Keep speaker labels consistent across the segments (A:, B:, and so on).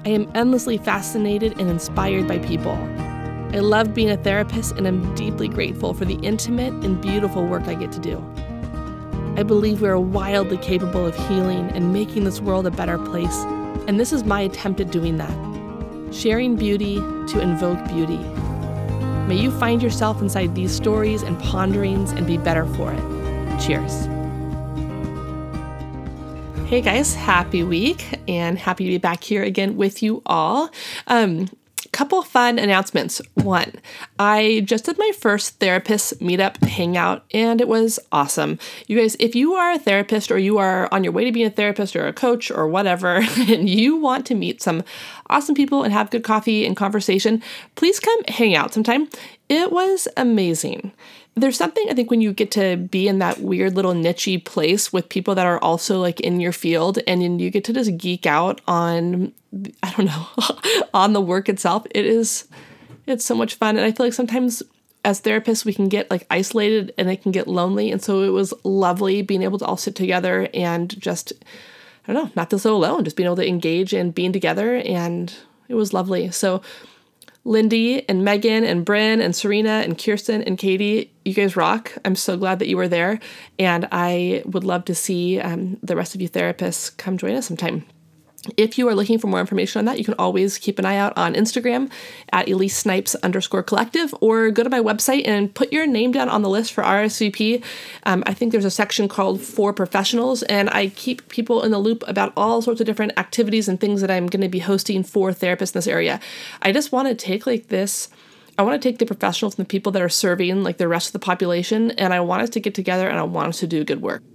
A: I am endlessly fascinated and inspired by people. I love being a therapist, and I'm deeply grateful for the intimate and beautiful work I get to do. I believe we are wildly capable of healing and making this world a better place, and this is my attempt at doing that. Sharing beauty to invoke beauty. May you find yourself inside these stories and ponderings and be better for it. Cheers. Hey guys, happy week and happy to be back here again with you all. Couple fun announcements. One, I just did my first therapist meetup hangout and it was awesome. You guys, if you are a therapist or you are on your way to being a therapist or a coach or whatever, and you want to meet some awesome people and have good coffee and conversation, please come hang out sometime. It was amazing. There's something, I think, when you get to be in that weird little niche-y place with people that are also like in your field and then you get to just geek out on, I don't know, on the work itself. It's so much fun. And I feel like sometimes as therapists, we can get like isolated and it can get lonely. And so it was lovely being able to all sit together and just, I don't know, not feel so alone, just being able to engage and being together. And it was lovely. So Lindy and Megan and Bryn and Serena and Kirsten and Katie, you guys rock. I'm so glad that you were there. And I would love to see the rest of you therapists come join us sometime. If you are looking for more information on that, you can always keep an eye out on Instagram at EliseSnipes_collective or go to my website and put your name down on the list for RSVP. I think there's a section called For Professionals, and I keep people in the loop about all sorts of different activities and things that I'm going to be hosting for therapists in this area. I just want to take I want to take the professionals and the people that are serving like the rest of the population, and I want us to get together and I want us to do good work.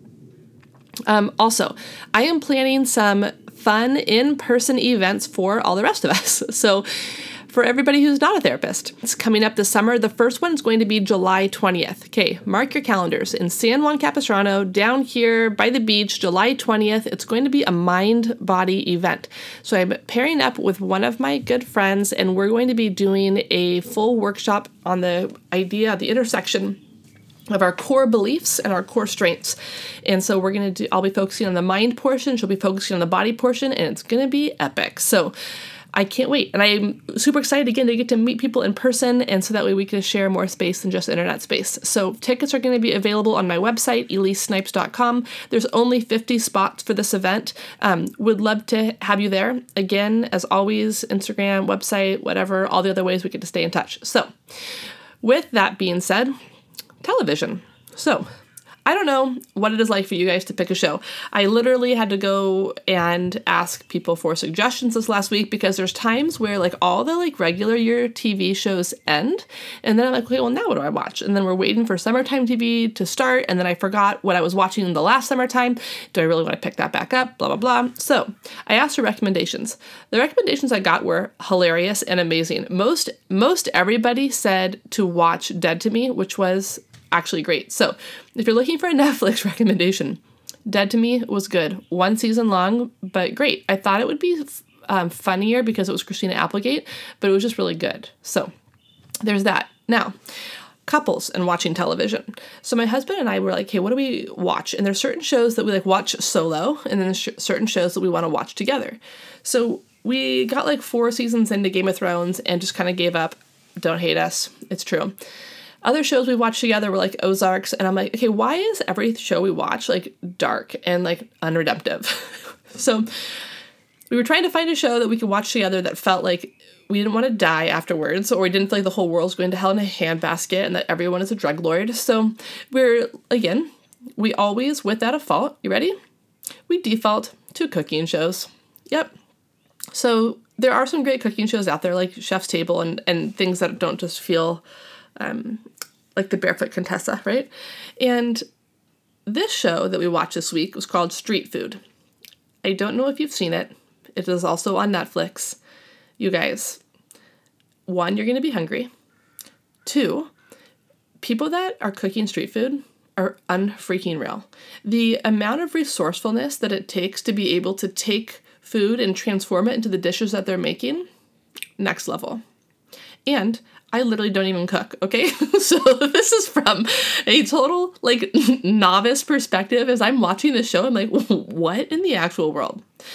A: Also, I am planning some fun in-person events for all the rest of us. So for everybody who's not a therapist, it's coming up this summer. The first one is going to be July 20th. Okay, mark your calendars. In San Juan Capistrano, down here by the beach, July 20th, it's going to be a mind-body event. So I'm pairing up with one of my good friends, and we're going to be doing a full workshop on the idea, the intersection of our core beliefs and our core strengths. And so I'll be focusing on the mind portion, she'll be focusing on the body portion, and it's going to be epic. So I can't wait. And I'm super excited again to get to meet people in person. And so that way we can share more space than just internet space. So tickets are going to be available on my website, EliseSnipes.com. There's only 50 spots for this event. Would love to have you there. Again, as always, Instagram, website, whatever, all the other ways we get to stay in touch. So with that being said, television. So I don't know what it is like for you guys to pick a show. I literally had to go and ask people for suggestions this last week because there's times where like all the like regular year TV shows end. And then I'm like, okay, well now what do I watch? And then we're waiting for summertime TV to start. And then I forgot what I was watching in the last summertime. Do I really want to pick that back up? Blah, blah, blah. So I asked for recommendations. The recommendations I got were hilarious and amazing. Most everybody said to watch Dead to Me, which was actually great. So if you're looking for a Netflix recommendation, Dead to Me was good. 1 season long, but great. I thought it would be funnier because it was Christina Applegate, but it was just really good. So there's that. Now, couples and watching television. So my husband and I were like, hey, what do we watch? And there's certain shows that we like watch solo, and then there's certain shows that we want to watch together. So we got like 4 seasons into Game of Thrones and just kind of gave up. Don't hate us. It's true. Other shows we watched together were like Ozarks, and I'm like, okay, why is every show we watch like dark and like unredemptive? So we were trying to find a show that we could watch together that felt like we didn't want to die afterwards, or we didn't feel like the whole world's going to hell in a handbasket and that everyone is a drug lord. So we always, without a fault, you ready? We default to cooking shows. Yep. So there are some great cooking shows out there like Chef's Table and things that don't just feel like the Barefoot Contessa, right? And this show that we watched this week was called Street Food. I don't know if you've seen it. It is also on Netflix. You guys, 1, you're going to be hungry. 2, people that are cooking street food are unfreaking real. The amount of resourcefulness that it takes to be able to take food and transform it into the dishes that they're making, next level. And I literally don't even cook, okay? So this is from a total, novice perspective. As I'm watching this show, I'm like, what in the actual world?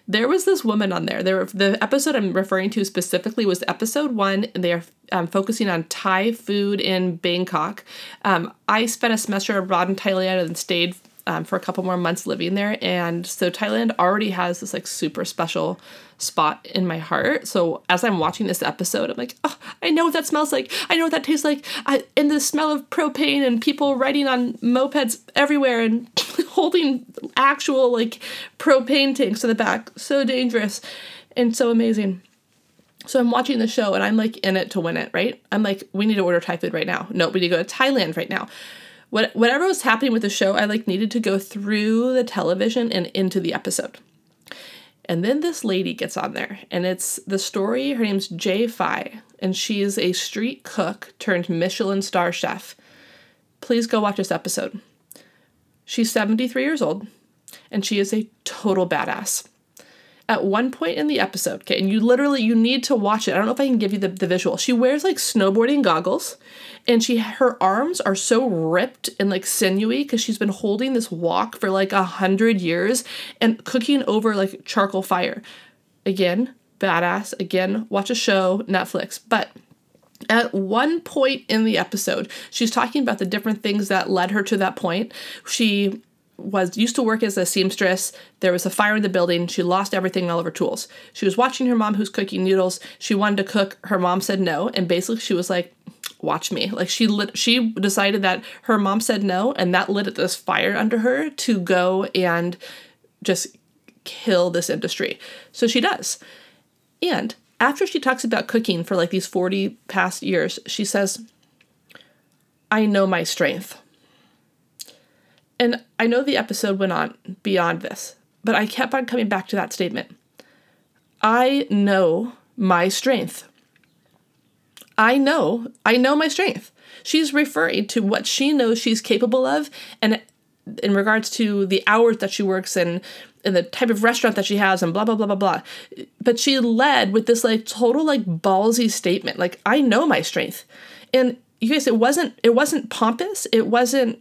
A: There was this woman on there. The episode I'm referring to specifically was episode 1. And they're focusing on Thai food in Bangkok. I spent a semester abroad in Thailand and stayed for a couple more months living there. And so Thailand already has this like super special spot in my heart. So as I'm watching this episode, I'm like, oh, I know what that smells like. I know what that tastes like. And the smell of propane and people riding on mopeds everywhere and holding actual like propane tanks in the back. So dangerous and so amazing. So I'm watching the show and I'm like in it to win it, right? I'm like, we need to order Thai food right now. No, we need to go to Thailand right now. Whatever was happening with the show, I like needed to go through the television and into the episode. And then this lady gets on there, and it's the story. Her name's Jay Fai, and she's a street cook turned Michelin star chef. Please go watch this episode. She's 73 years old, and she is a total badass. At one point in the episode, okay, and you need to watch it. I don't know if I can give you the visual. She wears like snowboarding goggles, and her arms are so ripped and like sinewy because she's been holding this wok for like 100 years and cooking over like charcoal fire. Again, badass. Again, watch a show, Netflix. But at one point in the episode, she's talking about the different things that led her to that point. She used to work as a seamstress. There was a fire in the building. She lost everything, all of her tools. She was watching her mom who's cooking noodles. She wanted to cook. Her mom said no. And basically she was like, watch me. Like she decided that her mom said no, and that lit this fire under her to go and just kill this industry. So she does. And after she talks about cooking for like these 40 past years, she says, I know my strength. And I know the episode went on beyond this, but I kept on coming back to that statement. I know my strength. I know my strength. She's referring to what she knows she's capable of, and in regards to the hours that she works and the type of restaurant that she has and blah, blah, blah, blah, blah. But she led with this like total like ballsy statement. Like, I know my strength. And you guys, it wasn't pompous. It wasn't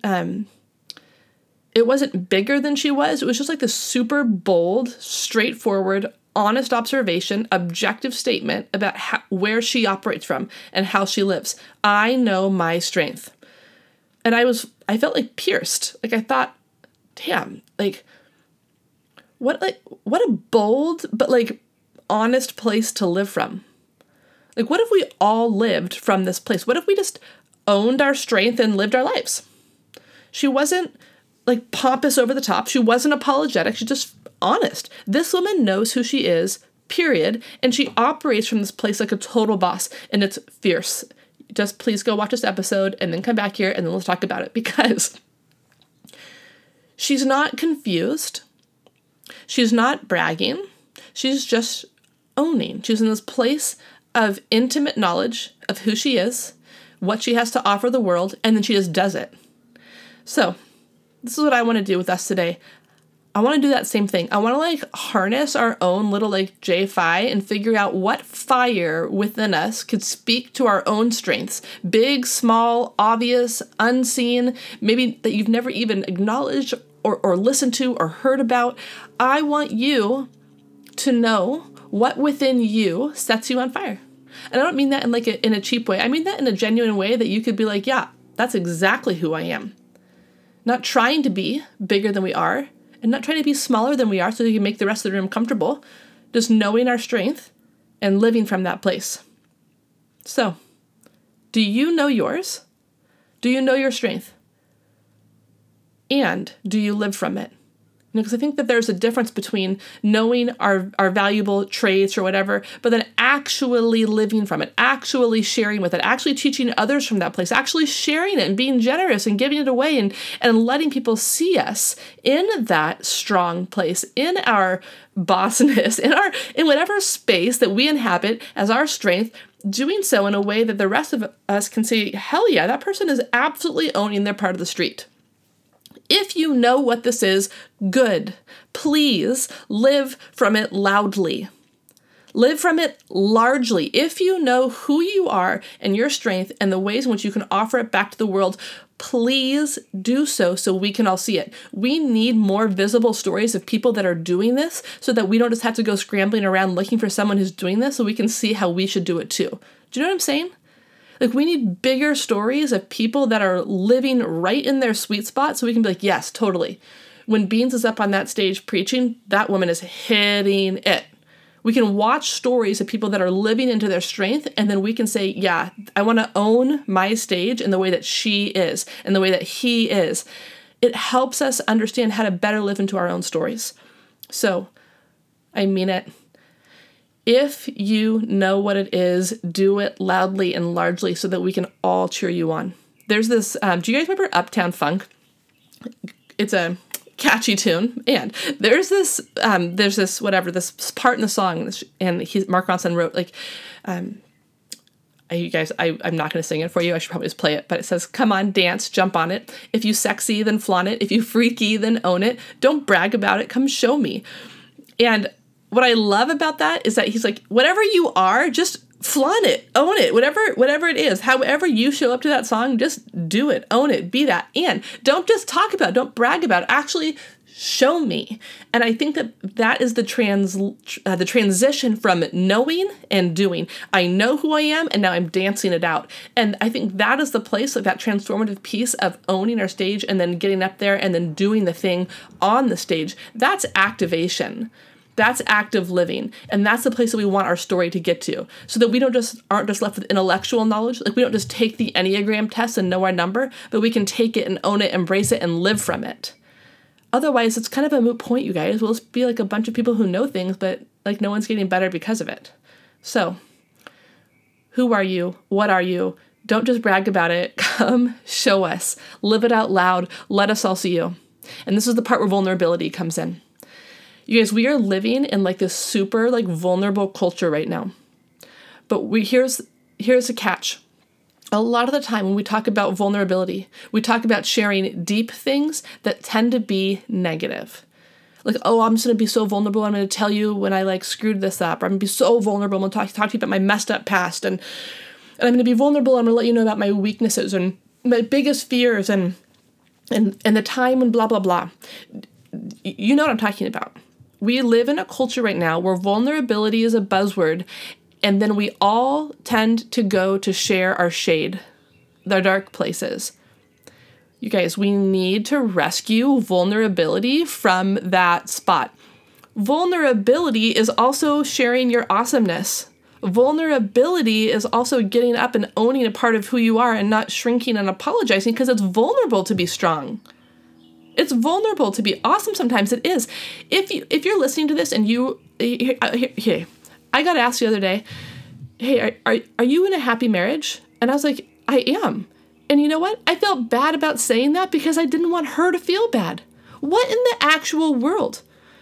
A: bigger than she was. It was just like this super bold, straightforward, honest observation, objective statement about where she operates from and how she lives. I know my strength. And I felt like pierced. Like I thought, damn, like what a bold but like honest place to live from. Like what if we all lived from this place? What if we just owned our strength and lived our lives? She wasn't like pompous over the top. She wasn't apologetic. She's just honest. This woman knows who she is, period. And she operates from this place like a total boss. And it's fierce. Just please go watch this episode and then come back here and then let's talk about it, because she's not confused. She's not bragging. She's just owning. She's in this place of intimate knowledge of who she is, what she has to offer the world, and then she just does it. So this is what I want to do with us today. I want to do that same thing. I want to like harness our own little like J5 and figure out what fire within us could speak to our own strengths. Big, small, obvious, unseen, maybe that you've never even acknowledged or listened to or heard about. I want you to know what within you sets you on fire. And I don't mean that in like in a cheap way. I mean that in a genuine way that you could be like, yeah, that's exactly who I am. Not trying to be bigger than we are, and not trying to be smaller than we are so we can make the rest of the room comfortable. Just knowing our strength and living from that place. So, do you know yours? Do you know your strength? And do you live from it? Because I think that there's a difference between knowing our valuable traits or whatever, but then actually living from it, actually sharing with it, actually teaching others from that place, actually sharing it and being generous and giving it away and letting people see us in that strong place, in our bossness, in whatever space that we inhabit as our strength, doing so in a way that the rest of us can say, hell yeah, that person is absolutely owning their part of the street. If you know what this is, good. Please live from it loudly. Live from it largely. If you know who you are and your strength and the ways in which you can offer it back to the world, please do so we can all see it. We need more visible stories of people that are doing this so that we don't just have to go scrambling around looking for someone who's doing this so we can see how we should do it too. Do you know what I'm saying? Like, we need bigger stories of people that are living right in their sweet spot so we can be like, yes, totally. When Beans is up on that stage preaching, that woman is hitting it. We can watch stories of people that are living into their strength, and then we can say, yeah, I want to own my stage in the way that she is, and the way that he is. It helps us understand how to better live into our own stories. So, I mean it. If you know what it is, do it loudly and largely so that we can all cheer you on. There's this, do you guys remember Uptown Funk? It's a catchy tune, and there's this part in the song, and Mark Ronson wrote, like, you guys, I'm not going to sing it for you, I should probably just play it, but it says, come on, dance, jump on it, if you sexy, then flaunt it, if you freaky, then own it, don't brag about it, come show me. And what I love about that is that he's like, whatever you are, just flaunt it, own it, whatever it is, however you show up to that song, just do it, own it, be that. And don't just talk about it, don't brag about it, actually show me. And I think that is the transition from knowing and doing. I know who I am, and now I'm dancing it out. And I think that is the place, like that transformative piece of owning our stage and then getting up there and then doing the thing on the stage. That's activation. That's active living. And that's the place that we want our story to get to, so that we aren't just left with intellectual knowledge. Like, we don't just take the Enneagram test and know our number, but we can take it and own it, embrace it, and live from it. Otherwise, it's kind of a moot point, you guys. We'll just be like a bunch of people who know things, but like no one's getting better because of it. So, who are you? What are you? Don't just brag about it. Come show us. Live it out loud. Let us all see you. And this is the part where vulnerability comes in. You guys, we are living in like this super like vulnerable culture right now. But here's a catch. A lot of the time when we talk about vulnerability, we talk about sharing deep things that tend to be negative. Like, oh, I'm just going to be so vulnerable. I'm going to tell you when I like screwed this up. Or I'm going to be so vulnerable. I'm going to talk to you about my messed up past. And I'm going to be vulnerable. I'm going to let you know about my weaknesses and my biggest fears and the time and blah, blah, blah. You know what I'm talking about. We live in a culture right now where vulnerability is a buzzword, and then we all tend to go to share our shade, the dark places. You guys, we need to rescue vulnerability from that spot. Vulnerability is also sharing your awesomeness. Vulnerability is also getting up and owning a part of who you are and not shrinking and apologizing, because it's vulnerable to be strong. It's vulnerable to be awesome sometimes. It is. If you're listening to this and here, I got asked the other day, hey, are you in a happy marriage? And I was like, I am. And you know what? I felt bad about saying that because I didn't want her to feel bad. What in the actual world?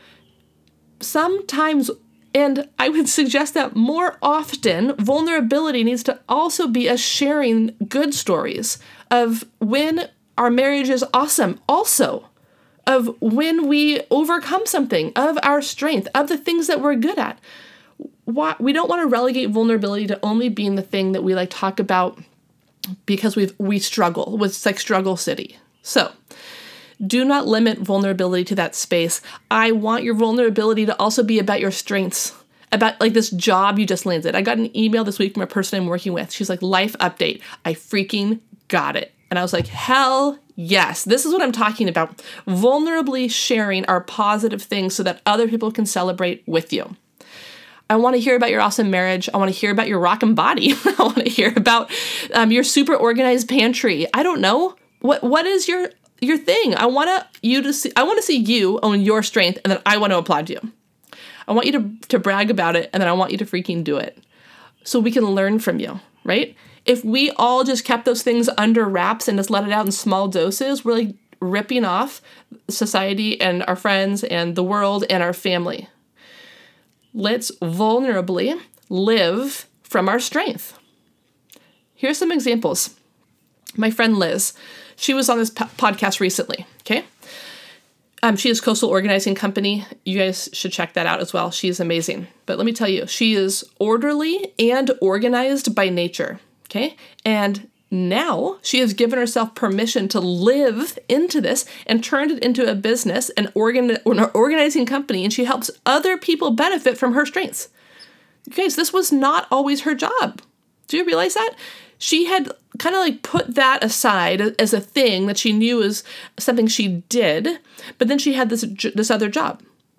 A: Sometimes, and I would suggest that more often, vulnerability needs to also be us sharing good stories of when our marriage is awesome, also, of when we overcome something, of our strength, of the things that we're good at. We don't want to relegate vulnerability to only being the thing that we like talk about because we struggle with, like, struggle city. So do not limit vulnerability to that space. I want your vulnerability to also be about your strengths, about like this job you just landed. I got an email this week from a person I'm working with. She's like, life update. I freaking got it. And I was like, hell yes, this is what I'm talking about. Vulnerably sharing our positive things so that other people can celebrate with you. I want to hear about your awesome marriage. I want to hear about your rockin' body. I want to hear about your super organized pantry. I don't know. What is your thing? I want to see you own your strength, and then I want to applaud you. I want you to brag about it, and then I want you to freaking do it so we can learn from you, right? If we all just kept those things under wraps and just let it out in small doses, we're like ripping off society and our friends and the world and our family. Let's vulnerably live from our strength. Here's some examples. My friend Liz, she was on this podcast recently, okay? She is Coastal Organizing Company. You guys should check that out as well. She is amazing. But let me tell you, she is orderly and organized by nature. Okay. And now she has given herself permission to live into this and turned it into a business, an organizing company, and she helps other people benefit from her strengths. You guys, this was not always her job. Do you realize that? She had kind of like put that aside as a thing that she knew was something she did, but then she had this other job.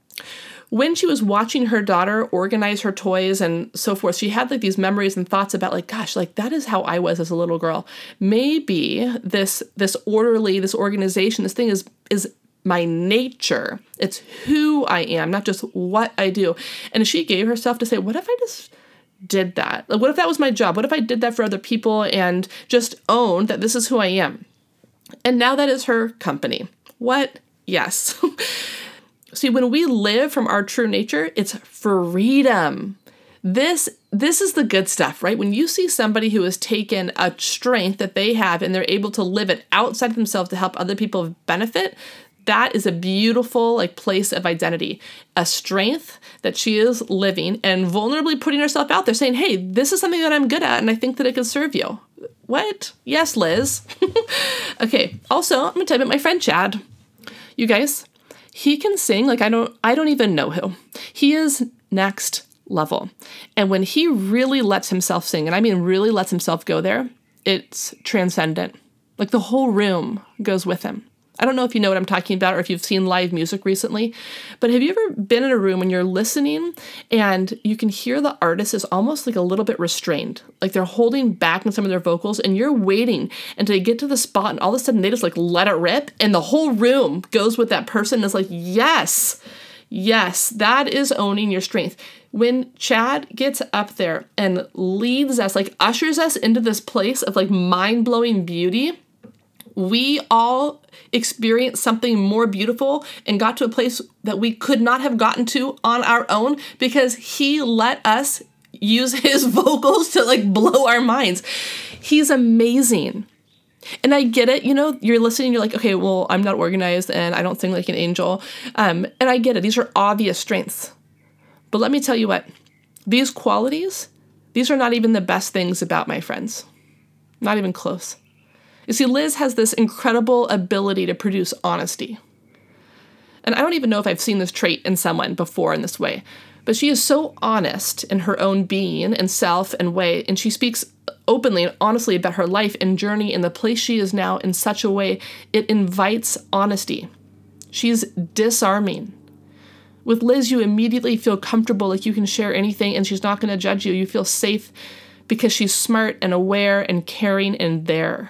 A: When she was watching her daughter organize her toys and so forth, she had like these memories and thoughts about like, gosh, like that is how I was as a little girl. Maybe this orderly, this organization, this thing is my nature. It's who I am, not just what I do. And she gave herself to say, what if I just did that? Like, what if that was my job? What if I did that for other people and just owned that this is who I am? And now that is her company. What? Yes. See, when we live from our true nature, it's freedom. This is the good stuff, right? When you see somebody who has taken a strength that they have and they're able to live it outside of themselves to help other people benefit, that is a beautiful like place of identity, a strength that she is living and vulnerably putting herself out there saying, hey, this is something that I'm good at and I think that it could serve you. What? Yes, Liz. Okay. Also, I'm going to tell you about my friend Chad. You guys, he can sing like I don't even know who. He is next level. And when he really lets himself sing, and I mean really lets himself go there, it's transcendent. Like the whole room goes with him. I don't know if you know what I'm talking about or if you've seen live music recently, but have you ever been in a room when you're listening and you can hear the artist is almost like a little bit restrained, like they're holding back in some of their vocals and you're waiting until you get to the spot and all of a sudden they just like let it rip and the whole room goes with that person and is like, yes, that is owning your strength. When Chad gets up there and leads us, like ushers us into this place of like mind-blowing beauty, we all experienced something more beautiful and got to a place that we could not have gotten to on our own because he let us use his vocals to like blow our minds. He's amazing. And I get it, you're listening, you're like, okay, well, I'm not organized and I don't sing like an angel. And I get it. These are obvious strengths. But let me tell you what, these qualities, these are not even the best things about my friends. Not even close. You see, Liz has this incredible ability to produce honesty. And I don't even know if I've seen this trait in someone before in this way, but she is so honest in her own being and self and way, and she speaks openly and honestly about her life and journey in the place she is now in such a way it invites honesty. She's disarming. With Liz, you immediately feel comfortable, like you can share anything and she's not going to judge you. You feel safe because she's smart and aware and caring and there.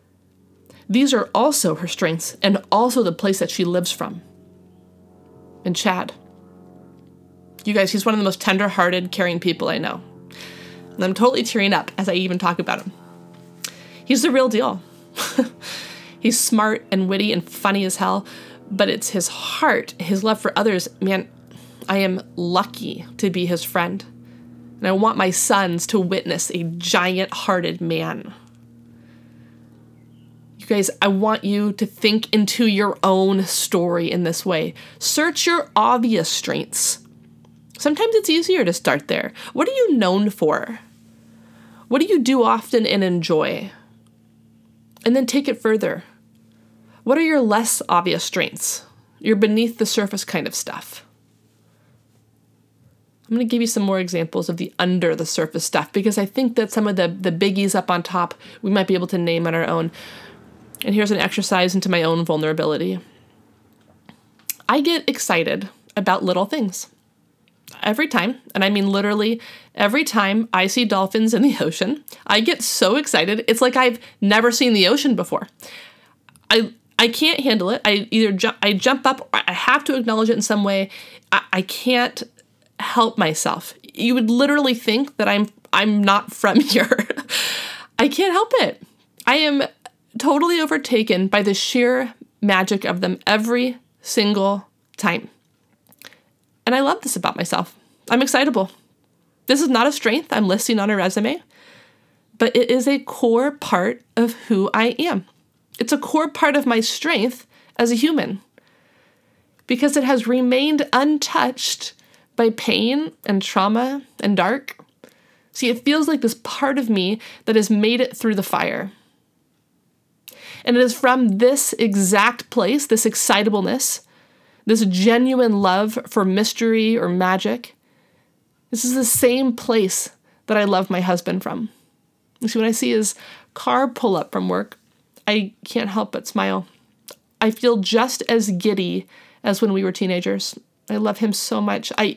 A: These are also her strengths and also the place that she lives from. And Chad, you guys, he's one of the most tender-hearted, caring people I know. And I'm totally tearing up as I even talk about him. He's the real deal. He's smart and witty and funny as hell, but it's his heart, his love for others. Man, I am lucky to be his friend. And I want my sons to witness a giant-hearted man. You guys, I want you to think into your own story in this way. Search your obvious strengths. Sometimes it's easier to start there. What are you known for? What do you do often and enjoy? And then take it further. What are your less obvious strengths? Your beneath the surface kind of stuff. I'm going to give you some more examples of the under the surface stuff because I think that some of the biggies up on top we might be able to name on our own. And here's an exercise into my own vulnerability. I get excited about little things. Every time, and I mean literally every time I see dolphins in the ocean, I get so excited. It's like I've never seen the ocean before. I can't handle it. I jump up, or I have to acknowledge it in some way. I can't help myself. You would literally think that I'm not from here. I can't help it. I am totally overtaken by the sheer magic of them every single time. And I love this about myself. I'm excitable. This is not a strength I'm listing on a resume, but it is a core part of who I am. It's a core part of my strength as a human. because it has remained untouched by pain and trauma and dark. See, it feels like this part of me that has made it through the fire. And it is from this exact place, this excitableness, this genuine love for mystery or magic. This is the same place that I love my husband from. You see, when I see his car pull up from work, I can't help but smile. I feel just as giddy as when we were teenagers. I love him so much. I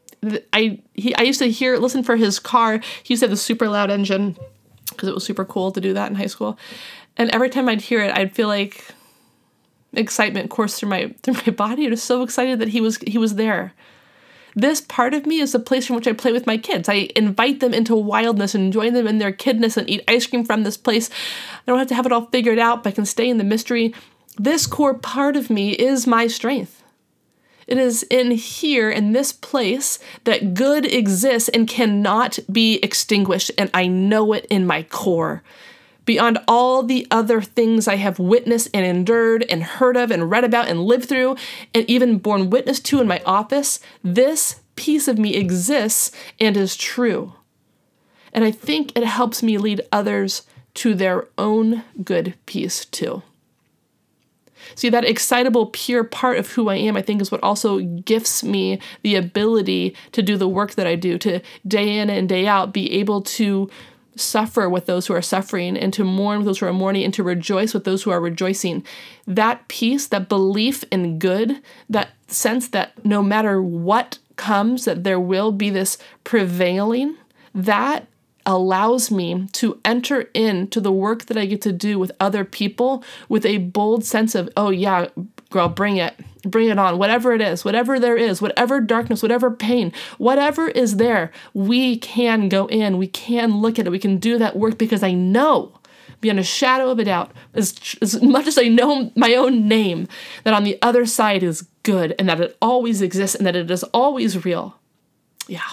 A: used to listen for his car. He used to have a super loud engine because it was super cool to do that in high school. And every time I'd hear it, I'd feel like excitement course through my body. I was so excited that he was there. This part of me is the place from which I play with my kids. I invite them into wildness and join them in their kidness and eat ice cream from this place. I don't have to have it all figured out, but I can stay in the mystery. This core part of me is my strength. It is in here, in this place, that good exists and cannot be extinguished, and I know it in my core. Beyond all the other things I have witnessed and endured and heard of and read about and lived through and even borne witness to in my office, this piece of me exists and is true. And I think it helps me lead others to their own good piece too. See, that excitable, pure part of who I am, I think, is what also gifts me the ability to do the work that I do, to day in and day out be able to suffer with those who are suffering and to mourn with those who are mourning and to rejoice with those who are rejoicing. That peace, that belief in good, that sense that no matter what comes, that there will be this prevailing, that allows me to enter into the work that I get to do with other people with a bold sense of, oh yeah, girl, bring it on, whatever it is, whatever there is, whatever darkness, whatever pain, whatever is there, we can go in, we can look at it, we can do that work because I know beyond a shadow of a doubt, as much as I know my own name, that on the other side is good and that it always exists and that it is always real. Yeah.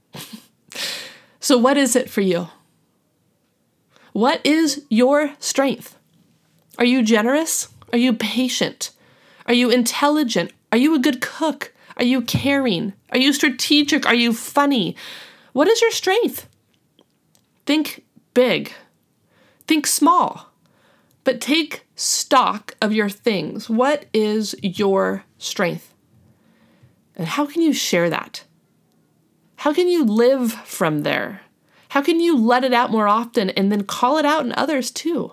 A: So what is it for you? What is your strength? Are you generous? Are you patient? Are you intelligent? Are you a good cook? Are you caring? Are you strategic? Are you funny? What is your strength? Think big. Think small. But take stock of your things. What is your strength? And how can you share that? How can you live from there? How can you let it out more often and then call it out in others too?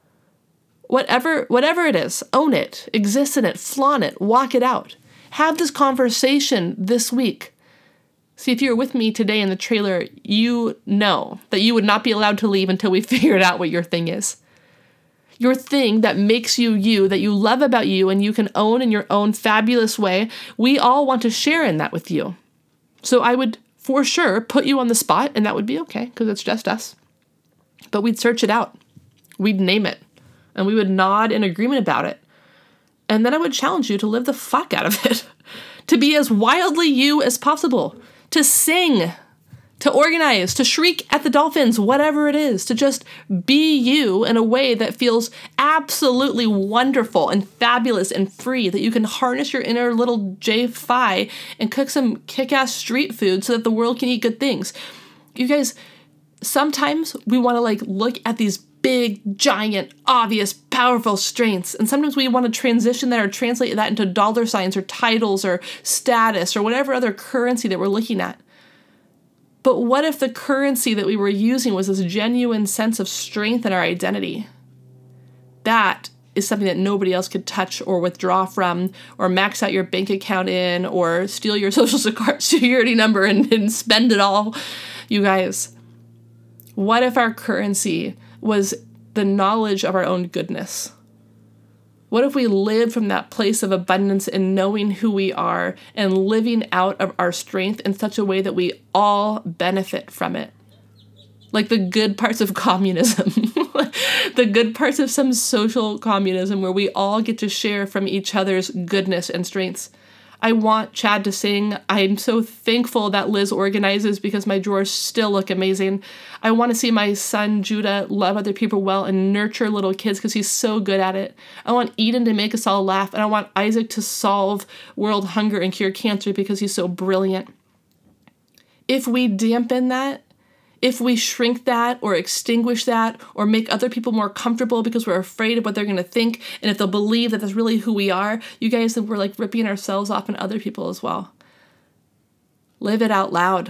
A: Whatever it is, own it, exist in it, flaunt it, walk it out. Have this conversation this week. See, if you're with me today in the trailer, you know that you would not be allowed to leave until we figured out what your thing is. Your thing that makes you you, that you love about you and you can own in your own fabulous way, we all want to share in that with you. So I would for sure put you on the spot, and that would be okay because it's just us. But we'd search it out. We'd name it. And we would nod in agreement about it. And then I would challenge you to live the fuck out of it. To be as wildly you as possible. To sing. To organize. To shriek at the dolphins. Whatever it is. To just be you in a way that feels absolutely wonderful and fabulous and free. That you can harness your inner little J-Phi and cook some kick-ass street food so that the world can eat good things. You guys, sometimes we want to look at these big, giant, obvious, powerful strengths. And sometimes we want to transition that or translate that into dollar signs or titles or status or whatever other currency that we're looking at. But what if the currency that we were using was this genuine sense of strength in our identity? That is something that nobody else could touch or withdraw from or max out your bank account in or steal your social security number and spend it all. You guys, what if our currency was the knowledge of our own goodness? What if we lived from that place of abundance and knowing who we are and living out of our strength in such a way that we all benefit from it? Like the good parts of communism, the good parts of some social communism where we all get to share from each other's goodness and strengths. I want Chad to sing. I'm so thankful that Liz organizes because my drawers still look amazing. I want to see my son Judah love other people well and nurture little kids because he's so good at it. I want Eden to make us all laugh, and I want Isaac to solve world hunger and cure cancer because he's so brilliant. If we dampen that, if we shrink that or extinguish that or make other people more comfortable because we're afraid of what they're going to think, and if they'll believe that that's really who we are, you guys, then we're like ripping ourselves off and other people as well. Live it out loud.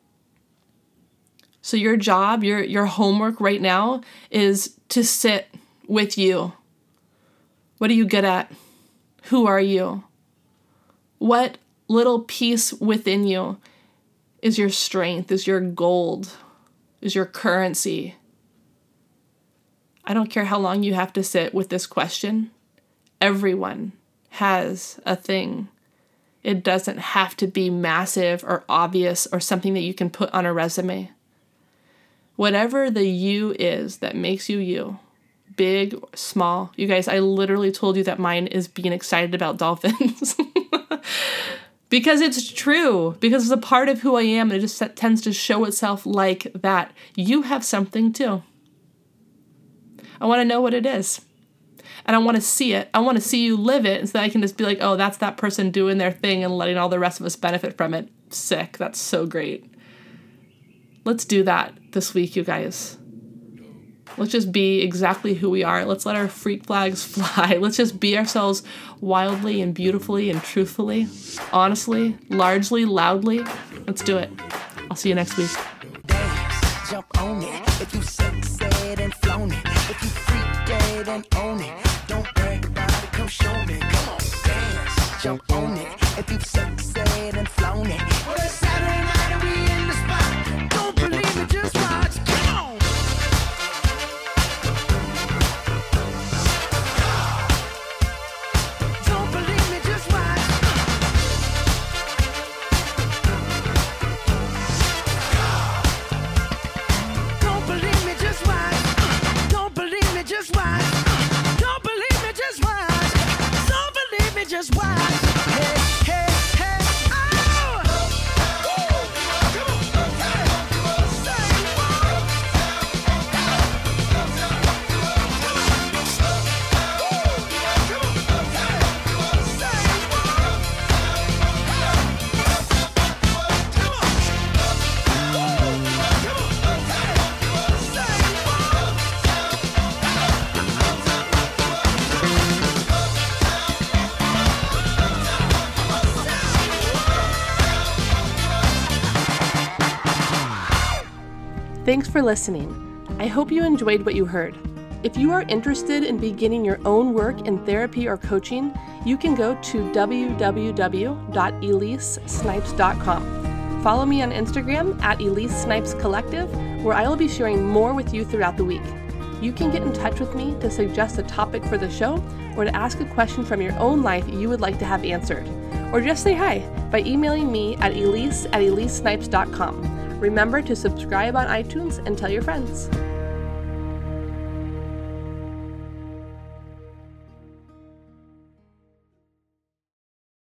A: So your job, your homework right now is to sit with you. What are you good at? Who are you? What little piece within you is your strength, is your gold, is your currency? I don't care how long you have to sit with this question. Everyone has a thing. It doesn't have to be massive or obvious or something that you can put on a resume. Whatever the you is that makes you you, big, small. You guys, I literally told you that mine is being excited about dolphins. Because it's true, because it's a part of who I am, and it just tends to show itself like that. You have something too. I want to know what it is. And I want to see it. I want to see you live it, so that I can just be like, oh, that's that person doing their thing and letting all the rest of us benefit from it. Sick. That's so great. Let's do that this week, you guys. Let's just be exactly who we are. Let's let our freak flags fly. Let's just be ourselves wildly and beautifully and truthfully, honestly, largely, loudly. Let's do it. I'll see you next week.
B: Dance, jump on it. If you succeed and flown it. If you freak dead and own it. Don't brag about it, come show me. Come on, dance, jump on it. If you succeed and flown it. Well, it's Saturday night and we in the spot. Don't believe it, just watch. Come on.
C: Just watch. Hey, hey, hey, oh!
A: Thanks for listening. I hope you enjoyed what you heard. If you are interested in beginning your own work in therapy or coaching, you can go to www.elisesnipes.com. Follow me on Instagram at Elise Snipes Collective, where I will be sharing more with you throughout the week. You can get in touch with me to suggest a topic for the show or to ask a question from your own life you would like to have answered. Or just say hi by emailing me at elise@elisesnipes.com. Remember to subscribe on iTunes and tell your friends.